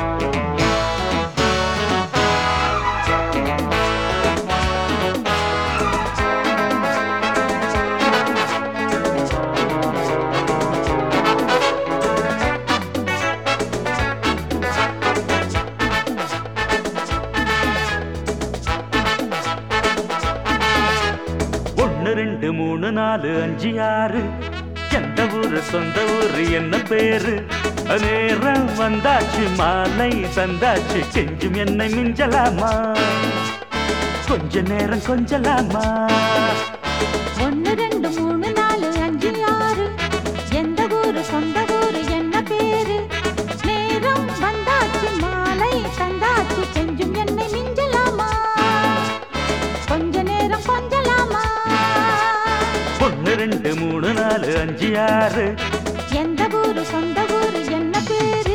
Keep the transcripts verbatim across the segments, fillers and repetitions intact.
ரெண்டு மூணு நாலு அஞ்சு ஆறு எந்த ஊரு சொந்த ஊரு என்ன பேரு நேரம் வந்தாச்சு மாலை தந்தாச்சு கெஞ்சும் என்னை மிஞ்சலாமா கொஞ்ச நேரம் கொஞ்சலாமா ஒன்னு ரெண்டு மூணு நாலு அஞ்சு ஆறு எந்த ஊரு சொந்த ஊரு என்ன பேரு நேரம் வந்தாச்சு மாலை தந்தாச்சு கெஞ்சும் என்னை மிஞ்சலாமா கொஞ்ச நேரம் கொஞ்சலாமா ஒன்னு ரெண்டு மூணு நாலு அஞ்சு ஆறு எந்த ஊரு சொந்த ஊரு என்ன பேரு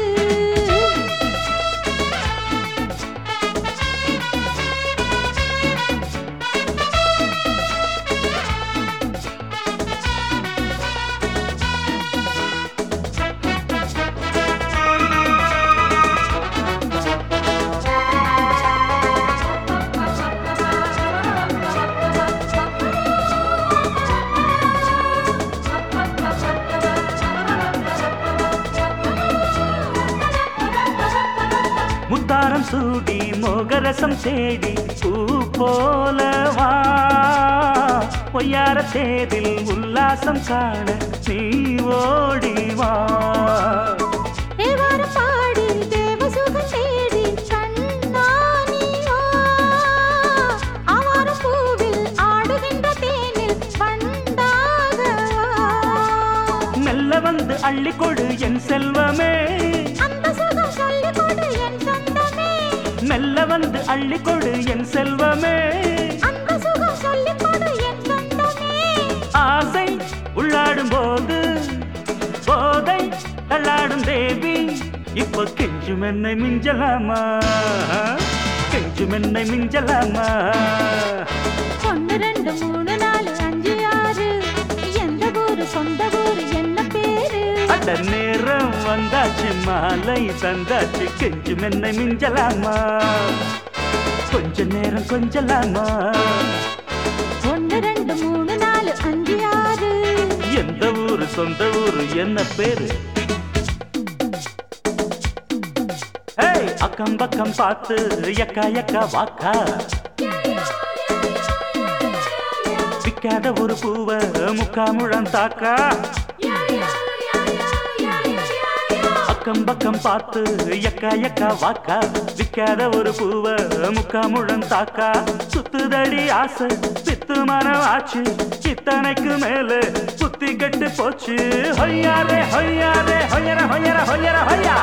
முத்தாரம் சூடி மோகரசம் தேடி பூ போலவா பொய்யார தேதில் உல்லாசம் காண நீ ஓடிவா தேவாரம் பாடி தேவசுகம் தேடி கண்ணானிவா ஆவாரம் பூவில் ஆடுகின்ற தேனில் பண்டாகவா மெல்ல வந்து அள்ளிக்கொடு என் செல்வமே அந்த சுகம் சொல்லிக் கொடு என் சொந்தமே மெல்ல வந்து அள்ளிக்கொடு என் செல்வமே அந்த சுகம் சொல்லிக் கொடு என் சொந்தமே ஆசை உள்ளாடும் போது போதை தள்ளாடும் தேவி இப்போ கெஞ்சும் என்னை மிஞ்சலாமா கெஞ்சும் என்னை மிஞ்சலாமா ஒன்னு ரெண்டு மூணு நாலு அஞ்சு ஆறு எந்த ஊரு சொந்த ஊரு என்ன பேரு அட நேரம் வந்தாச்சு மாலை தந்தாச்சு கெஞ்சும் என்னை மிஞ்சலாமா கொஞ்ச நேரம் கொஞ்சலாமா ஒன்னு ரெண்டு மூணு நாலு அஞ்சு ஆறு எந்த ஊரு சொந்த ஊரு என்ன பேரு ஏய் அக்கம் பக்கம் பார்த்து எக்கா எக்கா வாக்கா விக்காத ஒரு பூவ முக்கா முழம் தாக்கா அக்கம் பக்கம் பார்த்து எக்கா எக்கா வாக்கா விக்காத ஒரு பூவ முக்கா முழம் தாக்கா சுத்துதடி ஆசை சித்து மனம் ஆச்சு இத்தனைக்கு மேல சுத்தி கட்டு போச்சு ஹொய்யாரே ஹொய்யாரே ஹொய்யர ஹொய்யர ஹொய்யர ஹொய்யா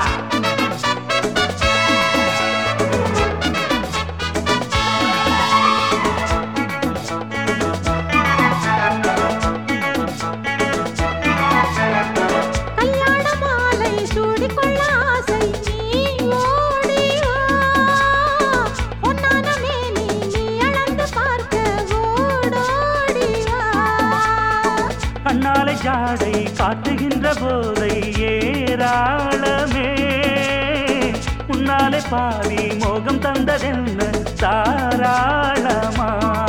கண்ணாலை ஜாடை காட்டுகின்ற போதை ஏராளமே முன்னாலே பாதி மோகம் தந்ததென்ன தாராளமா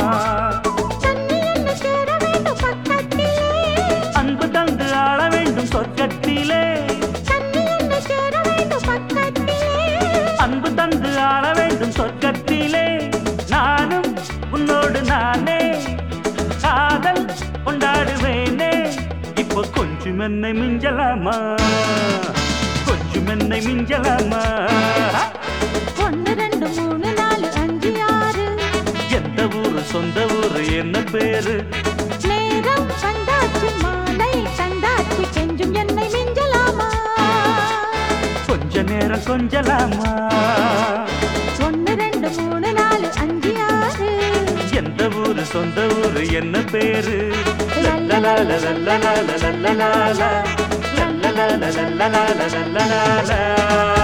அன்பு தந்து ஆள வேண்டும் சொர்க்கத்திலே அன்பு தந்து ஆள வேண்டும் சொர்க்கத்திலே நானும் உன்னோடு நானே காதல் கொண்டாடுவேனே இப்போ கொஞ்சம் என்னை மிஞ்சலாமா கொஞ்சம் என்னை மிஞ்சலாமா ஒன்னு ரெண்டு மூணு நாலு அஞ்சு ஆறு எந்த ஊரு சொந்த ஊரு என்ன பேரு நேரம் வந்தாச்சு மாலை தந்தாச்சு கெஞ்சும் என்னை மிஞ்சலாமா கொஞ்ச நேரம் கொஞ்சலாமா ஒன்னு ரெண்டு மூணு நாலு அஞ்சு ஆறு எந்த ஊரு சொந்த ஊரு என்ன பேரு லல்லலால லல்லலால லல்லலால லல்லலால லல்லலால லல்லலால